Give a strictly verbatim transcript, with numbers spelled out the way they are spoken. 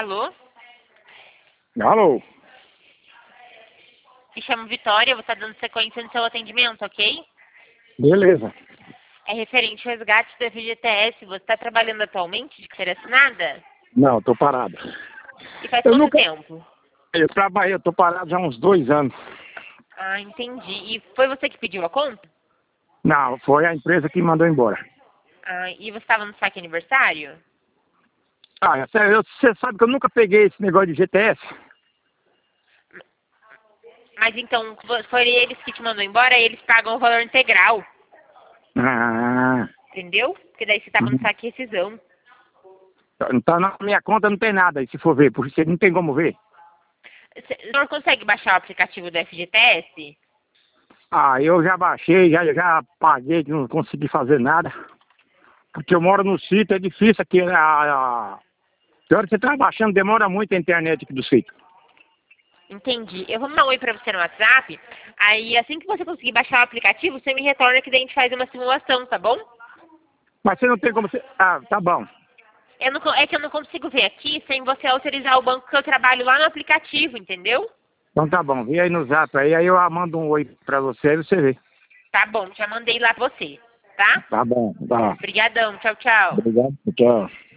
Alô? Alô? Me chamo Vitória, vou estar dando sequência no seu atendimento, ok? Beleza. É referente ao resgate do F G T S. Você está trabalhando atualmente de carteira assinada? Não, tô parado. E faz Eu quanto nunca... tempo? Eu trabalhei, eu tô parado já há uns dois anos. Ah, entendi. E foi você que pediu a conta? Não, foi a empresa que mandou embora. Ah, e você estava no saque aniversário? Ah, é sério, eu- você sabe que eu nunca peguei esse negócio de G T S? Mas então, foi eles que te mandou embora, eles pagam o valor integral, Ah, entendeu? Porque daí você estava no saque rescisão. então na minha conta não tem nada aí, se for ver, porque você não tem como ver. Você- O senhor consegue baixar o aplicativo do F G T S? Ah, eu já baixei, já, já paguei, não consegui fazer nada. Porque eu moro no sítio, é difícil aqui. A, a... Tem hora que você tá baixando, demora muito a internet aqui do sítio. Entendi. Eu vou mandar um oi pra você no WhatsApp. Aí, assim que você conseguir baixar o aplicativo, você me retorna que daí a gente faz uma simulação, tá bom? Mas você não tem como você... Ah, tá bom. Eu não co- é que eu não consigo ver aqui sem você autorizar o banco que eu trabalho lá no aplicativo, entendeu? Então tá bom, vem aí no zap aí, aí eu mando um oi pra você, aí você vê. Tá bom, já mandei lá pra você, tá? Tá bom, tá. Obrigadão, tchau, tchau. Obrigado, tchau.